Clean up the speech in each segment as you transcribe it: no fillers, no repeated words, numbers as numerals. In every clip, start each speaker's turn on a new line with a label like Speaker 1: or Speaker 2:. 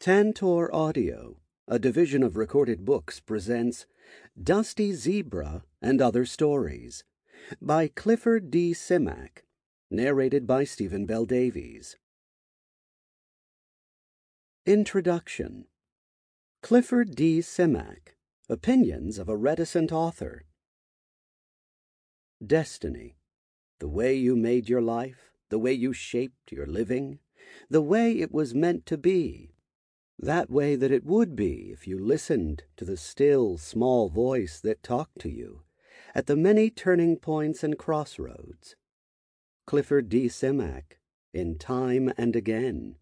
Speaker 1: Tantor Audio, a division of Recorded Books, presents Dusty Zebra and Other Stories by Clifford D. Simak, narrated by Stephen Bell Davies. Introduction. Clifford D. Simak, Opinions of a Reticent Author. Destiny. The way you made your life, the way you shaped your living, the way it was meant to be. That way that it would be if you listened to the still, small voice that talked to you at the many turning points and crossroads. Clifford D. Simak, In Time and Again.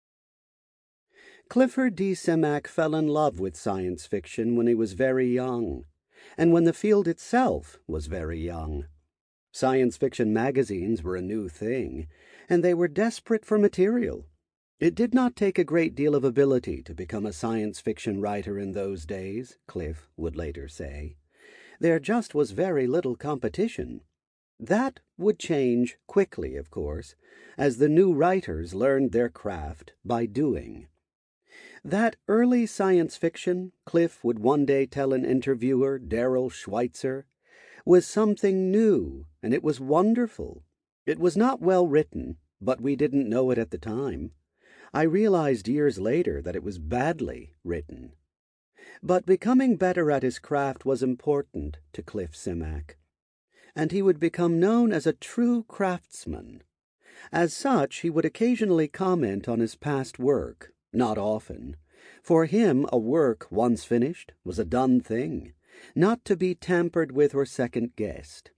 Speaker 1: Clifford D. Simak fell in love with science fiction when he was very young, and when the field itself was very young. Science fiction magazines were a new thing, and they were desperate for material. It did not take a great deal of ability to become a science fiction writer in those days, Cliff would later say. There just was very little competition. That would change quickly, of course, as the new writers learned their craft by doing. That early science fiction, Cliff would one day tell an interviewer, Darrell Schweitzer, was something new, and it was wonderful. It was not well written, but we didn't know it at the time. I realized years later that it was badly written. But becoming better at his craft was important to Cliff Simak, and he would become known as a true craftsman. As such, he would occasionally comment on his past work, not often. For him, a work once finished was a done thing, not to be tampered with or second-guessed.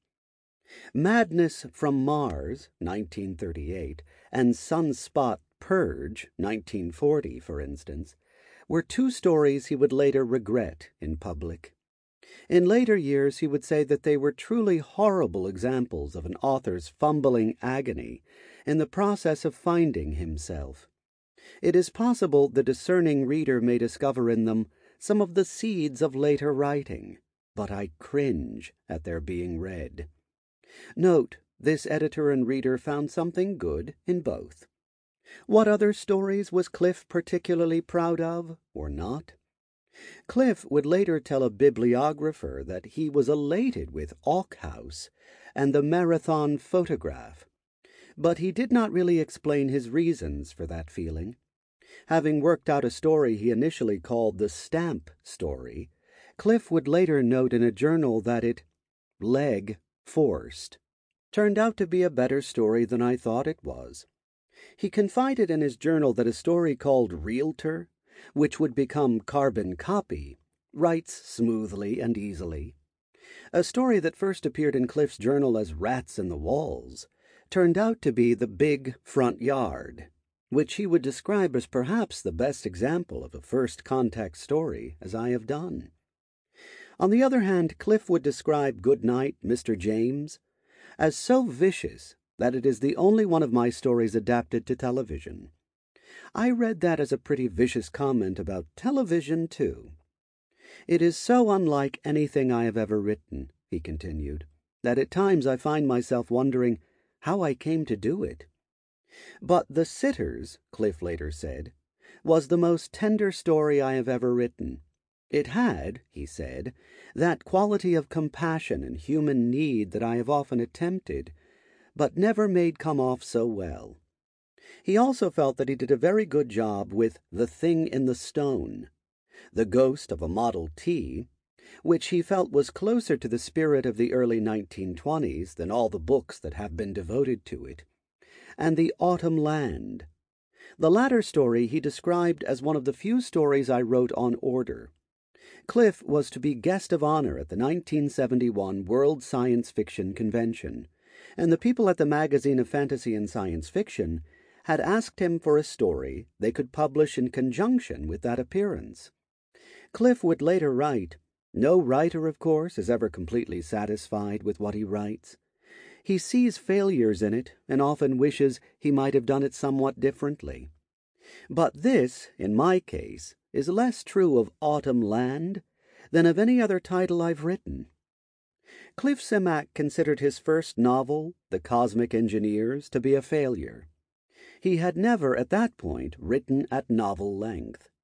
Speaker 1: Madness from Mars, 1938, and Sunspot Purge, 1940, for instance, were two stories he would later regret in public. In later years, he would say that they were truly horrible examples of an author's fumbling agony in the process of finding himself. It is possible the discerning reader may discover in them some of the seeds of later writing, but I cringe at their being read. Note, this editor and reader found something good in both. What other stories was Cliff particularly proud of, or not? Cliff would later tell a bibliographer that he was elated with Auk House and the Marathon Photograph, but he did not really explain his reasons for that feeling. Having worked out a story he initially called the Stamp Story, Cliff would later note in a journal that it, leg forced, turned out to be a better story than I thought it was. He confided in his journal that a story called Realtor, which would become Carbon Copy, writes smoothly and easily. A story that first appeared in Cliff's journal as Rats in the Walls turned out to be The Big Front Yard, which he would describe as perhaps the best example of a first contact story, as I have done. On the other hand, Cliff would describe Goodnight, Mr. James as so vicious that it is the only one of my stories adapted to television. I read that as a pretty vicious comment about television, too. It is so unlike anything I have ever written, he continued, that at times I find myself wondering how I came to do it. But The Sitters, Cliff later said, was the most tender story I have ever written. It had, he said, that quality of compassion and human need that I have often attempted, but never made come off so well. He also felt that he did a very good job with The Thing in the Stone, the ghost of a Model T, which he felt was closer to the spirit of the early 1920s than all the books that have been devoted to it, and The Autumn Land. The latter story he described as one of the few stories I wrote on order. Cliff was to be guest of honor at the 1971 World Science Fiction Convention, and the people at the Magazine of Fantasy and Science Fiction had asked him for a story they could publish in conjunction with that appearance. Cliff would later write, "No writer, of course, is ever completely satisfied with what he writes. He sees failures in it and often wishes he might have done it somewhat differently. But this, in my case, is less true of Autumn Land than of any other title I've written." Cliff Simak considered his first novel, The Cosmic Engineers, to be a failure. He had never, at that point, written at novel length.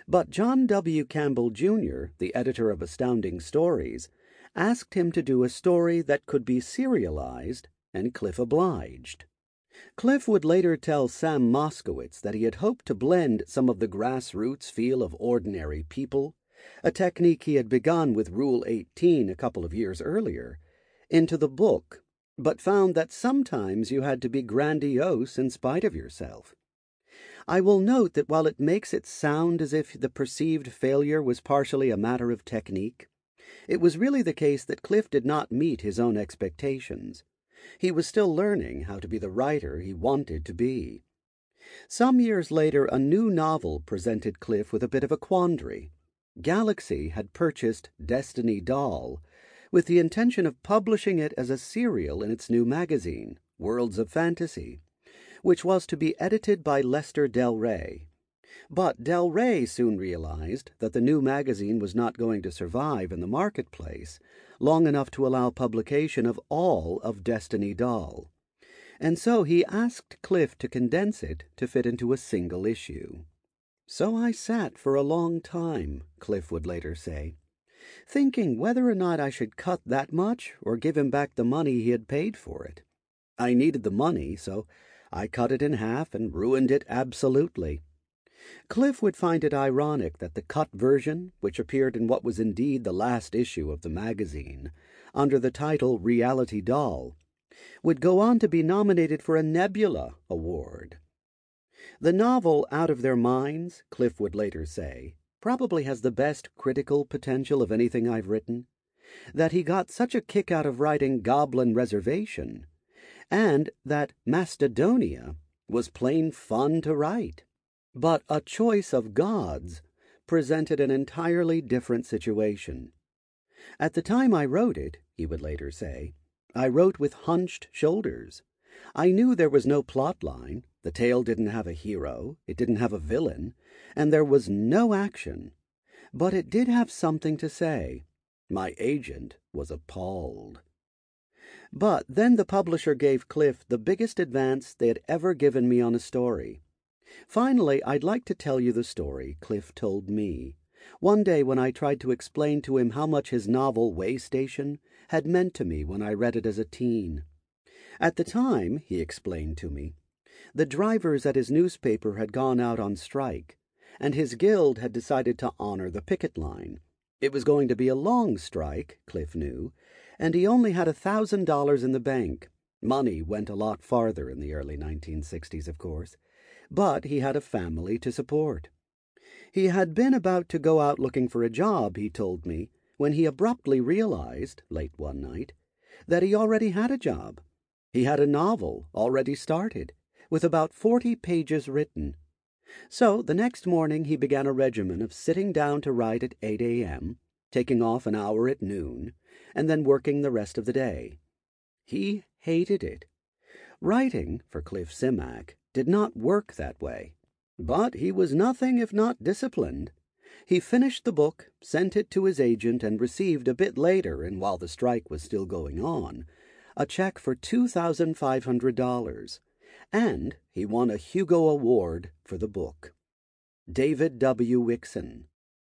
Speaker 1: But John W. Campbell, Jr., the editor of Astounding Stories, asked him to do a story that could be serialized, and Cliff obliged. Cliff would later tell Sam Moskowitz that he had hoped to blend some of the grassroots feel of Ordinary People, a technique he had begun with Rule 18 a couple of years earlier, into the book, but found that sometimes you had to be grandiose in spite of yourself. I will note that while it makes it sound as if the perceived failure was partially a matter of technique, it was really the case that Cliff did not meet his own expectations. He was still learning how to be the writer he wanted to be. Some years later, a new novel presented Cliff with a bit of a quandary. Galaxy had purchased Destiny Doll with the intention of publishing it as a serial in its new magazine, Worlds of Fantasy, which was to be edited by Lester Del Rey. But Del Rey soon realized that the new magazine was not going to survive in the marketplace long enough to allow publication of all of Destiny Doll, and so he asked Cliff to condense it to fit into a single issue. "So I sat for a long time," Cliff would later say, thinking whether or not I should cut that much or give him back the money he had paid for it. I needed the money, so I cut it in half and ruined it absolutely. Cliff would find it ironic that the cut version, which appeared in what was indeed the last issue of the magazine, under the title Reality Doll, would go on to be nominated for a Nebula Award. The novel Out of Their Minds, Cliff would later say, probably has the best critical potential of anything I've written, that he got such a kick out of writing Goblin Reservation, and that Mastodonia was plain fun to write. But A Choice of Gods presented an entirely different situation. At the time I wrote it, he would later say, I wrote with hunched shoulders. I knew there was no plot line, the tale didn't have a hero, it didn't have a villain, and there was no action. But it did have something to say. My agent was appalled. But then the publisher gave Cliff the biggest advance they had ever given me on a story. Finally, I'd like to tell you the story Cliff told me, one day when I tried to explain to him how much his novel Waystation had meant to me when I read it as a teen. At the time, he explained to me, the drivers at his newspaper had gone out on strike, and his guild had decided to honor the picket line. It was going to be a long strike, Cliff knew, and he only had $1,000 in the bank. Money went a lot farther in the early 1960s, of course, but he had a family to support. He had been about to go out looking for a job, he told me, when he abruptly realized, late one night, that he already had a job. He had a novel already started, with about 40 pages written. So the next morning he began a regimen of sitting down to write at 8 a.m., taking off an hour at noon, and then working the rest of the day. He hated it. Writing, for Cliff Simak, did not work that way. But he was nothing if not disciplined. He finished the book, sent it to his agent, and received a bit later, and while the strike was still going on, a check for $2,500. And he won a Hugo Award for the book. David W. Wixson.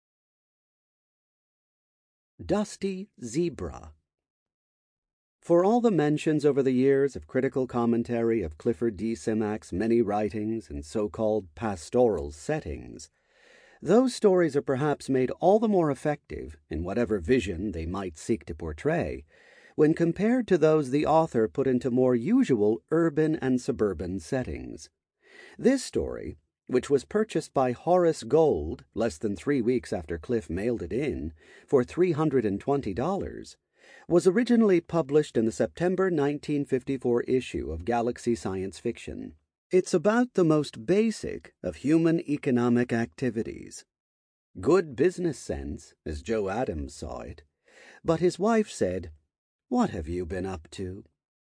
Speaker 1: Dusty Zebra. For all the mentions over the years of critical commentary of Clifford D. Simak's many writings and so-called pastoral settings, those stories are perhaps made all the more effective in whatever vision they might seek to portray when compared to those the author put into more usual urban and suburban settings. This story, which was purchased by Horace Gold less than 3 weeks after Cliff mailed it in for $320, was originally published in the September 1954 issue of Galaxy Science Fiction. It's about the most basic of human economic activities. Good business sense, as Joe Adams saw it, but his wife said, "What have you been up to?"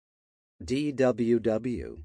Speaker 1: DWW.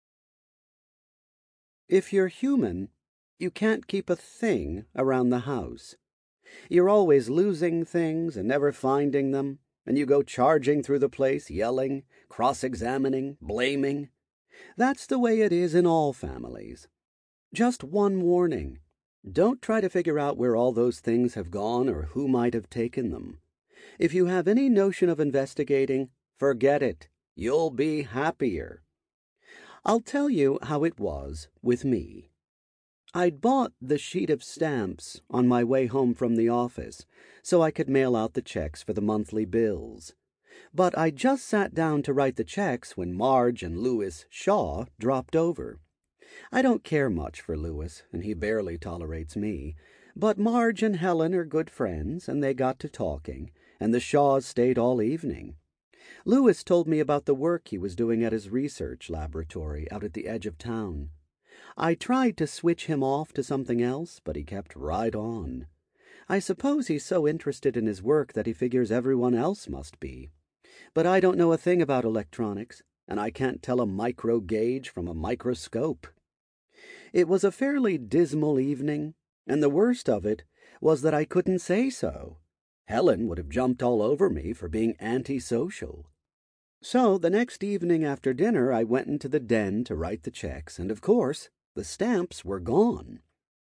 Speaker 1: If you're human, you can't keep a thing around the house. You're always losing things and never finding them, and you go charging through the place, yelling, cross-examining, blaming. That's the way it is in all families. Just one warning. Don't try to figure out where all those things have gone or who might have taken them. If you have any notion of investigating, forget it. You'll be happier. I'll tell you how it was with me. I'd bought the sheet of stamps on my way home from the office so I could mail out the checks for the monthly bills. But I just sat down to write the checks when Marge and Louis Shaw dropped over. I don't care much for Louis, and he barely tolerates me, but Marge and Helen are good friends, and they got to talking, and the Shaws stayed all evening. Louis told me about the work he was doing at his research laboratory out at the edge of town. I tried to switch him off to something else, but he kept right on. I suppose he's so interested in his work that he figures everyone else must be. But I don't know a thing about electronics, and I can't tell a micro gauge from a microscope. It was a fairly dismal evening, and the worst of it was that I couldn't say so. Helen would have jumped all over me for being antisocial. So the next evening after dinner I went into the den to write the checks, and of course the stamps were gone.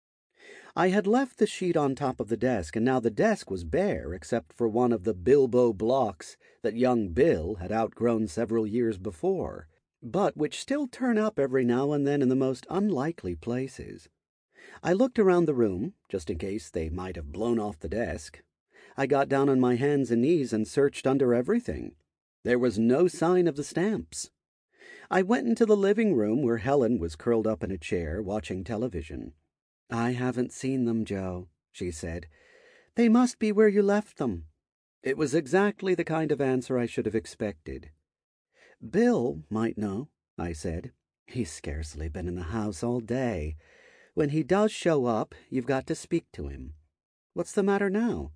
Speaker 1: I had left the sheet on top of the desk, and now the desk was bare except for one of the Bilbo blocks that young Bill had outgrown several years before, but which still turn up every now and then in the most unlikely places. I looked around the room, just in case they might have blown off the desk. I got down on my hands and knees and searched under everything. There was no sign of the stamps. I went into the living room where Helen was curled up in a chair watching television. "I haven't seen them, Joe," she said. "They must be where you left them." It was exactly the kind of answer I should have expected. "Bill might know," I said. "He's scarcely been in the house all day. When he does show up, you've got to speak to him. What's the matter now?"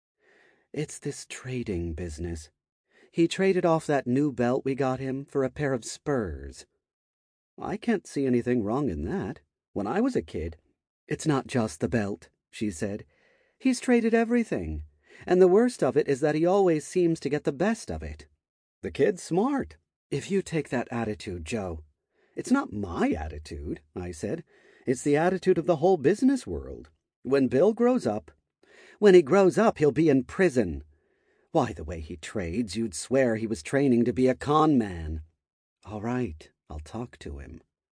Speaker 1: "It's this trading business. He traded off that new belt we got him for a pair of spurs." "I can't see anything wrong in that. When I was a kid—" "It's not just the belt," she said. "He's traded everything, and the worst of it is that he always seems to get the best of it. The kid's smart." "If you take that attitude, Joe—" "It's not my attitude," I said. "It's the attitude of the whole business world. When Bill grows up—" "When he grows up, he'll be in prison. Why, the way he trades, you'd swear he was training to be a con man." "All right, I'll talk to him."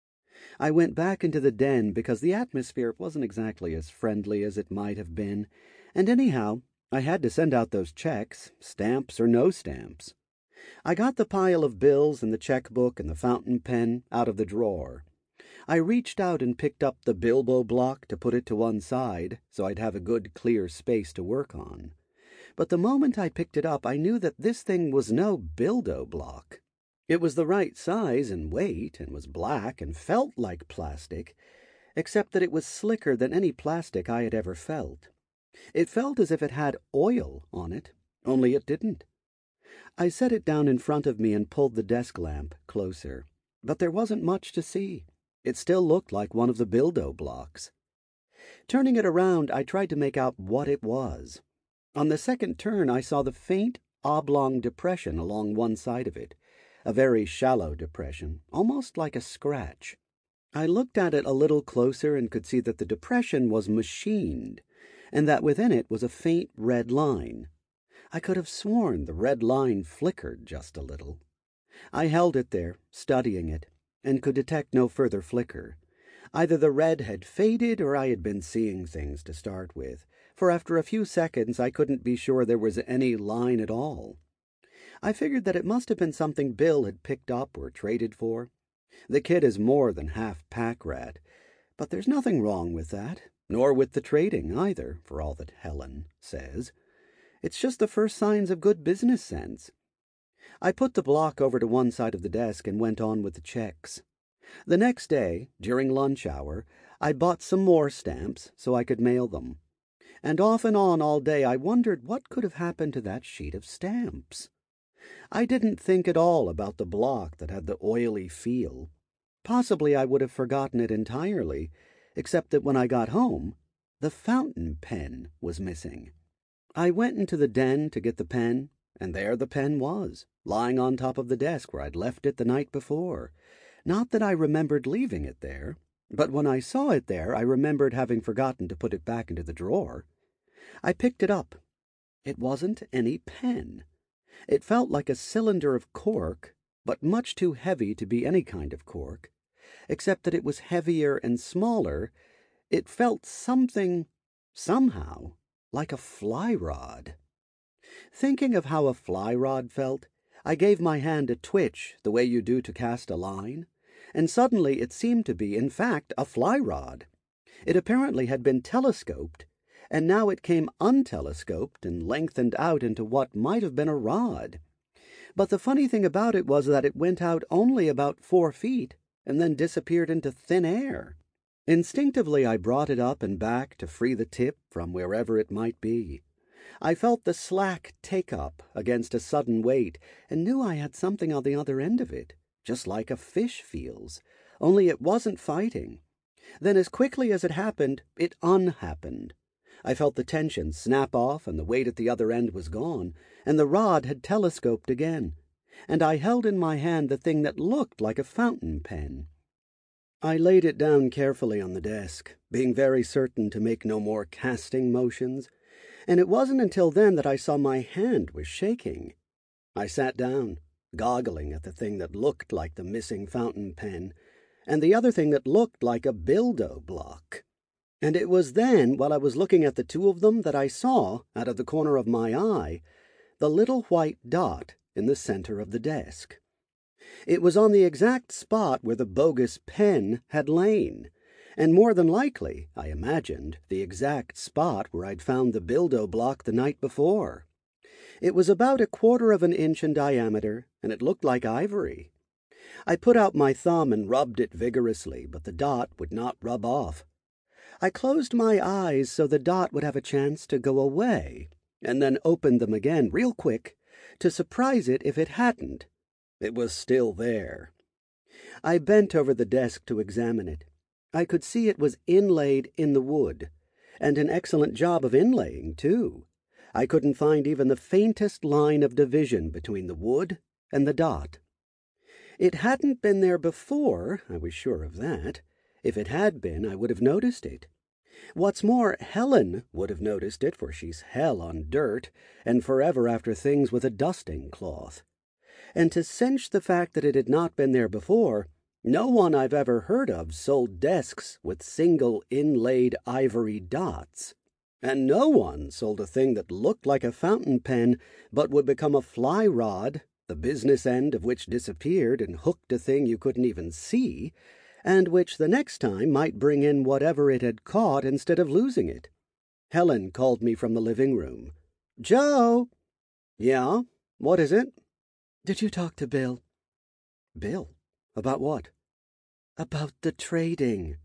Speaker 1: I went back into the den because the atmosphere wasn't exactly as friendly as it might have been, and anyhow, I had to send out those checks, stamps or no stamps. I got the pile of bills and the checkbook and the fountain pen out of the drawer. I reached out and picked up the Bilbo block to put it to one side so I'd have a good clear space to work on. But the moment I picked it up, I knew that this thing was no Bilbo block. It was the right size and weight, and was black and felt like plastic, except that it was slicker than any plastic I had ever felt. It felt as if it had oil on it, only it didn't. I set it down in front of me and pulled the desk lamp closer, but there wasn't much to see. It still looked like one of the Bilbo blocks. Turning it around, I tried to make out what it was. On the second turn, I saw the faint, oblong depression along one side of it, a very shallow depression, almost like a scratch. I looked at it a little closer and could see that the depression was machined, and that within it was a faint red line. I could have sworn the red line flickered just a little. I held it there, studying it, and could detect no further flicker. Either the red had faded or I had been seeing things to start with, for after a few seconds I couldn't be sure there was any line at all. I figured that it must have been something Bill had picked up or traded for. The kid is more than half pack rat, but there's nothing wrong with that, nor with the trading either, for all that Helen says. It's just the first signs of good business sense. I put the block over to one side of the desk and went on with the checks. The next day, during lunch hour, I bought some more stamps so I could mail them. And off and on all day I wondered what could have happened to that sheet of stamps. I didn't think at all about the block that had the oily feel. Possibly I would have forgotten it entirely, except that when I got home, the fountain pen was missing. I went into the den to get the pen, and there the pen was, lying on top of the desk where I'd left it the night before. Not that I remembered leaving it there. But when I saw it there, I remembered having forgotten to put it back into the drawer. I picked it up. It wasn't any pen. It felt like a cylinder of cork, but much too heavy to be any kind of cork. Except that it was heavier and smaller, it felt somehow, like a fly rod. Thinking of how a fly rod felt, I gave my hand a twitch the way you do to cast a line, and suddenly it seemed to be, in fact, a fly rod. It apparently had been telescoped, and now it came untelescoped and lengthened out into what might have been a rod. But the funny thing about it was that it went out only about 4 feet and then disappeared into thin air. Instinctively I brought it up and back to free the tip from wherever it might be. I felt the slack take up against a sudden weight and knew I had something on the other end of it, just like a fish feels, only it wasn't fighting. Then as quickly as it happened, it unhappened. I felt the tension snap off and the weight at the other end was gone, and the rod had telescoped again, and I held in my hand the thing that looked like a fountain pen. I laid it down carefully on the desk, being very certain to make no more casting motions, and it wasn't until then that I saw my hand was shaking. I sat down, goggling at the thing that looked like the missing fountain pen, and the other thing that looked like a Bildo block. And it was then, while I was looking at the two of them, that I saw, out of the corner of my eye, the little white dot in the center of the desk. It was on the exact spot where the bogus pen had lain, and more than likely, I imagined, the exact spot where I'd found the Bildo block the night before. It was about 1/4 of an inch in diameter, and it looked like ivory. I put out my thumb and rubbed it vigorously, but the dot would not rub off. I closed my eyes so the dot would have a chance to go away, and then opened them again real quick to surprise it if it hadn't. It was still there. I bent over the desk to examine it. I could see it was inlaid in the wood, and an excellent job of inlaying, too. I couldn't find even the faintest line of division between the wood and the dot. It hadn't been there before, I was sure of that. If it had been, I would have noticed it. What's more, Helen would have noticed it, for she's hell on dirt, and forever after things with a dusting cloth. And to cinch the fact that it had not been there before, no one I've ever heard of sold desks with single inlaid ivory dots. And no one sold a thing that looked like a fountain pen, but would become a fly rod, the business end of which disappeared and hooked a thing you couldn't even see, and which the next time might bring in whatever it had caught instead of losing it. Helen called me from the living room. "Joe!" "Yeah? What is it?"
Speaker 2: "Did you talk to Bill?"
Speaker 1: "Bill? About what?"
Speaker 2: "About the trading."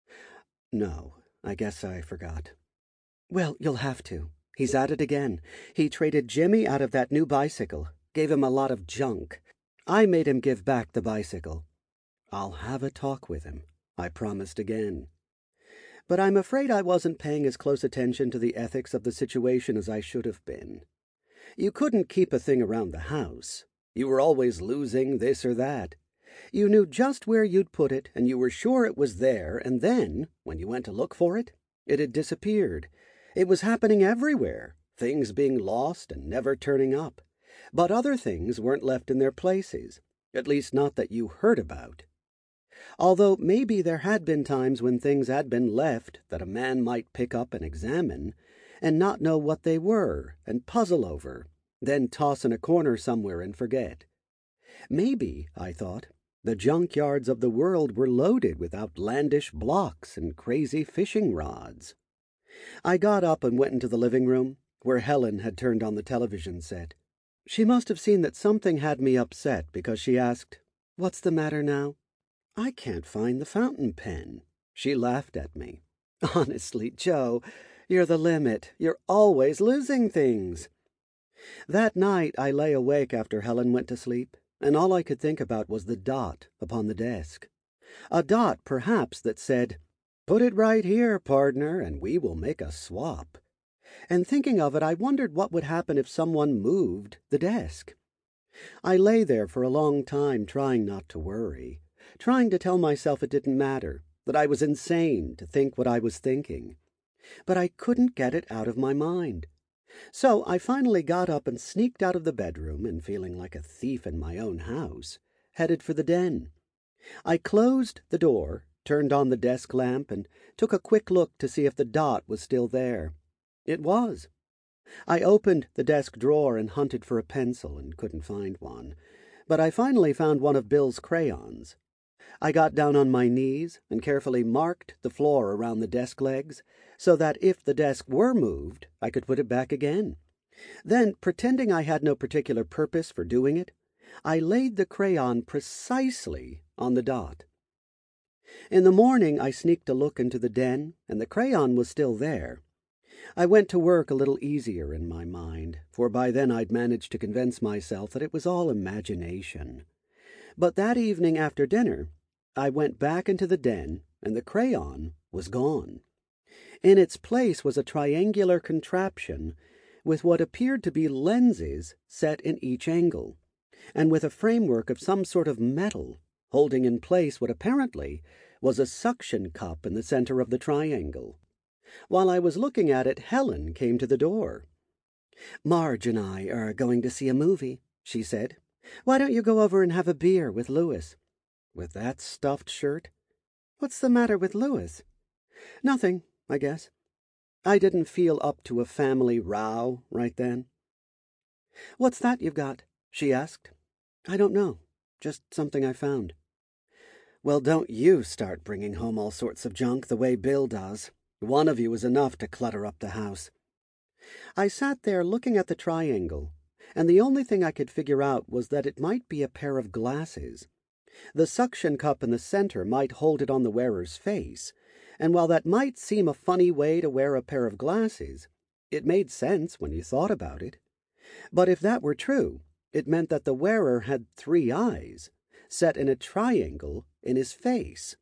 Speaker 1: "No, I guess I forgot."
Speaker 2: "Well, you'll have to. He's at it again. He traded Jimmy out of that new bicycle, gave him a lot of junk. I made him give back the bicycle."
Speaker 1: "I'll have a talk with him," I promised again. But I'm afraid I wasn't paying as close attention to the ethics of the situation as I should have been. You couldn't keep a thing around the house. You were always losing this or that. You knew just where you'd put it, and you were sure it was there, and then, when you went to look for it, it had disappeared. It was happening everywhere, things being lost and never turning up. But other things weren't left in their places, at least not that you heard about. Although maybe there had been times when things had been left that a man might pick up and examine, and not know what they were, and puzzle over, then toss in a corner somewhere and forget. Maybe, I thought, the junkyards of the world were loaded with outlandish blocks and crazy fishing rods. I got up and went into the living room, where Helen had turned on the television set. She must have seen that something had me upset, because she asked, "What's the matter now?" "I can't find the fountain pen." She laughed at me. "Honestly, Joe, you're the limit. You're always losing things." That night I lay awake after Helen went to sleep, and all I could think about was the dot upon the desk. A dot, perhaps, that said, "Put it right here, partner, and we will make a swap." And thinking of it, I wondered what would happen if someone moved the desk. I lay there for a long time trying not to worry, trying to tell myself it didn't matter, that I was insane to think what I was thinking. But I couldn't get it out of my mind. So I finally got up and sneaked out of the bedroom, and feeling like a thief in my own house, headed for the den. I closed the door, turned on the desk lamp, and took a quick look to see if the dot was still there. It was. I opened the desk drawer and hunted for a pencil and couldn't find one, but I finally found one of Bill's crayons. I got down on my knees and carefully marked the floor around the desk legs so that if the desk were moved, I could put it back again. Then, pretending I had no particular purpose for doing it, I laid the crayon precisely on the dot. In the morning I sneaked a look into the den, and the crayon was still there. I went to work a little easier in my mind, for by then I'd managed to convince myself that it was all imagination. But that evening after dinner, I went back into the den, and the crayon was gone. In its place was a triangular contraption with what appeared to be lenses set in each angle, and with a framework of some sort of metal holding in place what apparently was a suction cup in the center of the triangle. While I was looking at it, Helen came to the door.
Speaker 2: "Marge and I are going to see a movie," she said. "Why don't you go over and have a beer with Louis?"
Speaker 1: "With that stuffed shirt?"
Speaker 2: "What's the matter with Louis?"
Speaker 1: "Nothing, I guess." I didn't feel up to a family row right then.
Speaker 2: "What's that you've got?" she asked.
Speaker 1: "I don't know. Just something I found." "Well, don't you start bringing home all sorts of junk the way Bill does. One of you is enough to clutter up the house." I sat there looking at the triangle, and the only thing I could figure out was that it might be a pair of glasses. The suction cup in the center might hold it on the wearer's face, and while that might seem a funny way to wear a pair of glasses, it made sense when you thought about it. But if that were true, it meant that the wearer had 3 eyes, set in a triangle in his face.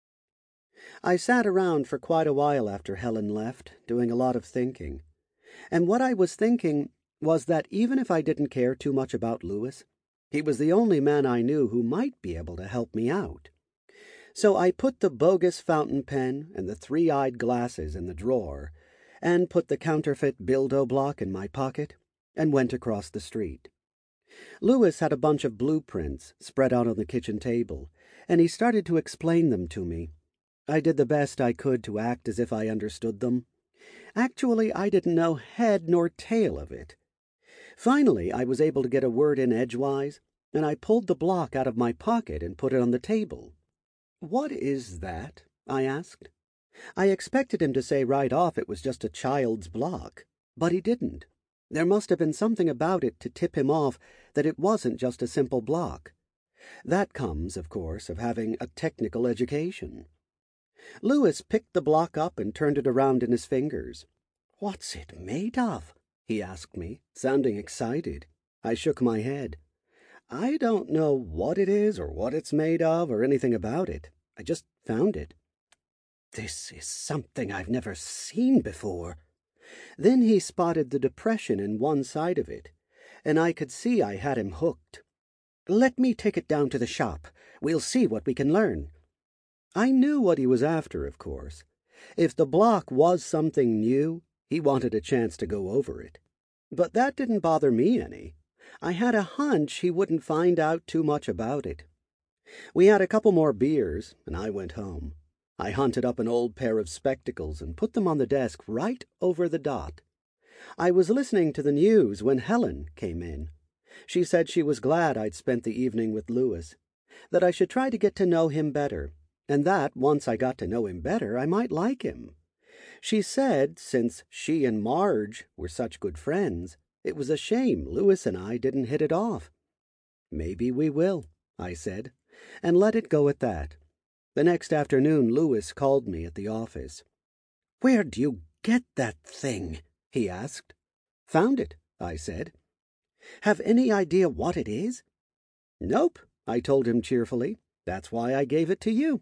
Speaker 1: I sat around for quite a while after Helen left, doing a lot of thinking. And what I was thinking was that even if I didn't care too much about Louis, he was the only man I knew who might be able to help me out. So I put the bogus fountain pen and the 3-eyed glasses in the drawer, and put the counterfeit Bildo block in my pocket, and went across the street. Louis had a bunch of blueprints spread out on the kitchen table, and he started to explain them to me. I did the best I could to act as if I understood them. Actually, I didn't know head nor tail of it. Finally, I was able to get a word in edgewise, and I pulled the block out of my pocket and put it on the table. "What is that?" I asked. I expected him to say right off it was just a child's block, but he didn't. There must have been something about it to tip him off that it wasn't just a simple block. That comes, of course, of having a technical education. Louis picked the block up and turned it around in his fingers. "What's it made of?" he asked me, sounding excited. I shook my head. "I don't know what it is or what it's made of or anything about it. I just found it." "This is something I've never seen before." Then he spotted the depression in one side of it, and I could see I had him hooked. "Let me take it down to the shop. We'll see what we can learn." I knew what he was after, of course. If the block was something new, he wanted a chance to go over it. But that didn't bother me any. I had a hunch he wouldn't find out too much about it. We had a couple more beers, and I went home. I hunted up an old pair of spectacles and put them on the desk right over the dot. I was listening to the news when Helen came in. She said she was glad I'd spent the evening with Louis, that I should try to get to know him better, and that, once I got to know him better, I might like him. She said, since she and Marge were such good friends, it was a shame Louis and I didn't hit it off. "Maybe we will," I said, and let it go at that. The next afternoon Louis called me at the office. "Where'd you get that thing?" he asked. "Found it," I said. "Have any idea what it is?" "Nope," I told him cheerfully. "That's why I gave it to you."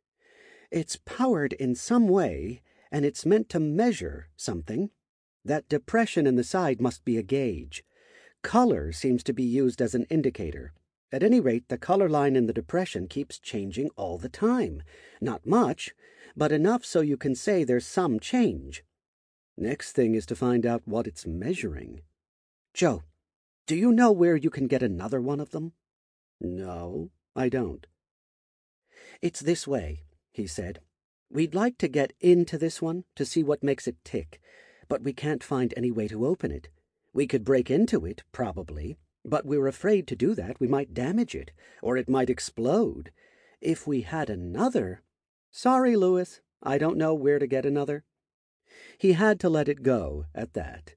Speaker 1: "It's powered in some way, and it's meant to measure something. That depression in the side must be a gauge. Color seems to be used as an indicator.
Speaker 2: At any rate, the color line in the depression keeps changing all the time. Not much, but enough so you can say there's some change. Next thing is to find out what it's measuring. Joe, do you know where you can get another one of them? No, I don't. It's this way, he said. We'd like to get into this one to see what makes it tick, but we can't find any way to open it. We could break into it, probably, but we're afraid to do that we might damage it, or it might explode. If we had another... Sorry, Louis, I don't know where to get another. He had to let it go at that.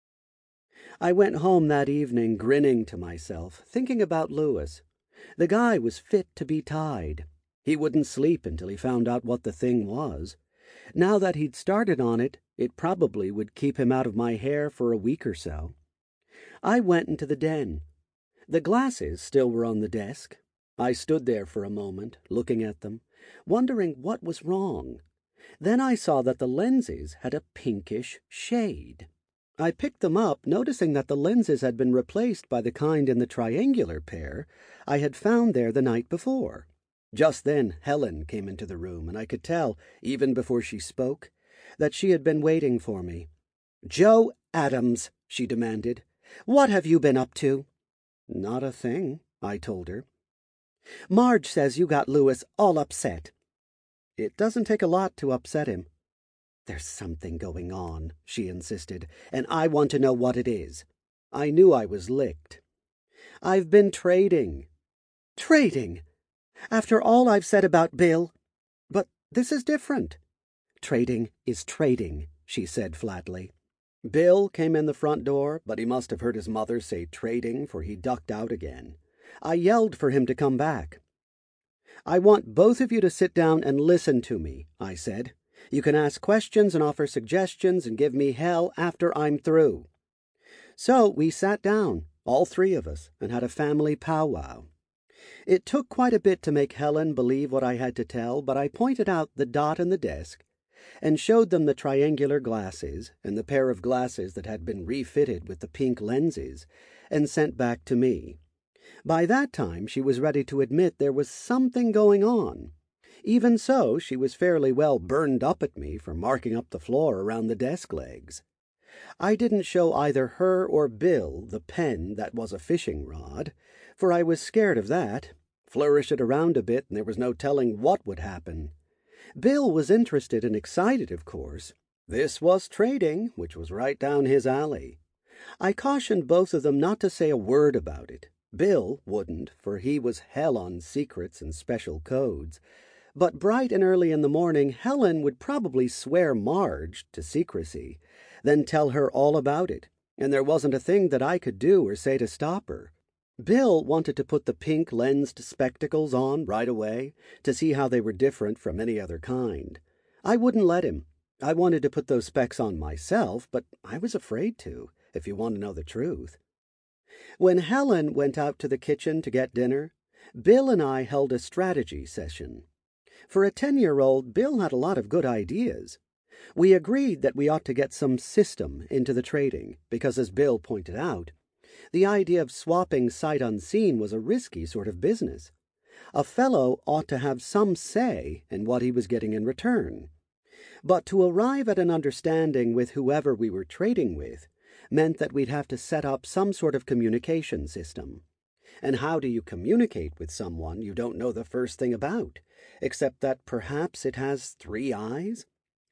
Speaker 2: I went home that evening grinning to myself, thinking about Louis. The guy was fit to be tied. He wouldn't sleep until he found out what the thing was. Now that he'd started on it, it probably would keep him out of my hair for a week or so. I went into the den. The glasses still were on the desk. I stood there for a moment, looking at them, wondering what was wrong. Then I saw that the lenses had a pinkish shade. I picked them up, noticing that the lenses had been replaced by the kind in the triangular pair I had found there the night before. Just then Helen came into the room, and I could tell, even before she spoke, that she had been waiting for me. "Joe Adams," she demanded, "what have you been up to?" "Not a thing," I told her. "Marge says you got Louis all upset." "It doesn't take a lot to upset him." "There's something going on," she insisted, "and I want to know what it is." I knew I was licked. "I've been trading." "Trading? After all I've said about Bill?" "But this is different." "Trading is trading," she said flatly. Bill came in the front door, but he must have heard his mother say trading, for he ducked out again. I yelled for him to come back. "I want both of you to sit down and listen to me," I said. "You can ask questions and offer suggestions and give me hell after I'm through." So we sat down, all three of us, and had a family powwow. It took quite a bit to make Helen believe what I had to tell, but I pointed out the dot in the desk and showed them the triangular glasses and the pair of glasses that had been refitted with the pink lenses and sent back to me. By that time she was ready to admit there was something going on. Even so, she was fairly well burned up at me for marking up the floor around the desk legs. I didn't show either her or Bill the pen that was a fishing rod, for I was scared of that. Flourish it around a bit and there was no telling what would happen. Bill was interested and excited, of course. This was trading, which was right down his alley. I cautioned both of them not to say a word about it. Bill wouldn't, for he was hell on secrets and special codes. But bright and early in the morning, Helen would probably swear Marge to secrecy, then tell her all about it, and there wasn't a thing that I could do or say to stop her. Bill wanted to put the pink-lensed spectacles on right away to see how they were different from any other kind. I wouldn't let him. I wanted to put those specs on myself, but I was afraid to, if you want to know the truth. When Helen went out to the kitchen to get dinner, Bill and I held a strategy session. For a 10-year-old, Bill had a lot of good ideas. We agreed that we ought to get some system into the trading, because as Bill pointed out, the idea of swapping sight unseen was a risky sort of business. A fellow ought to have some say in what he was getting in return. But to arrive at an understanding with whoever we were trading with meant that we'd have to set up some sort of communication system. And how do you communicate with someone you don't know the first thing about, except that perhaps it has 3 eyes?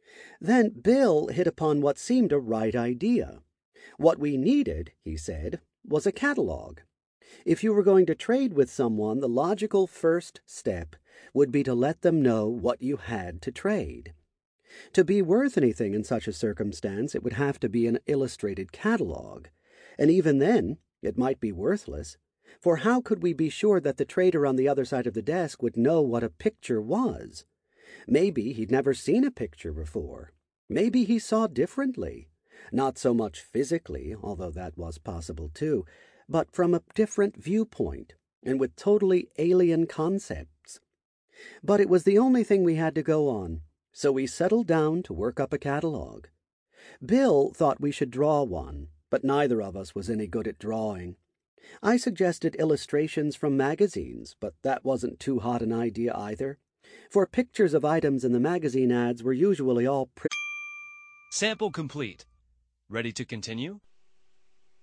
Speaker 2: Then Bill hit upon what seemed a right idea. What we needed, he said, was a catalog. If you were going to trade with someone, the logical first step would be to let them know what you had to trade. To be worth anything in such a circumstance, it would have to be an illustrated catalog, and even then it might be worthless, for how could we be sure that the trader on the other side of the desk would know what a picture was? Maybe he'd never seen a picture before. Maybe he saw differently. Not so much physically, although that was possible too, but from a different viewpoint, and with totally alien concepts. But it was the only thing we had to go on, so we settled down to work up a catalog. Bill thought we should draw one, but neither of us was any good at drawing. I suggested illustrations from magazines, but that wasn't too hot an idea either, for pictures of items in the magazine ads were usually all
Speaker 3: Sample complete. Ready to continue?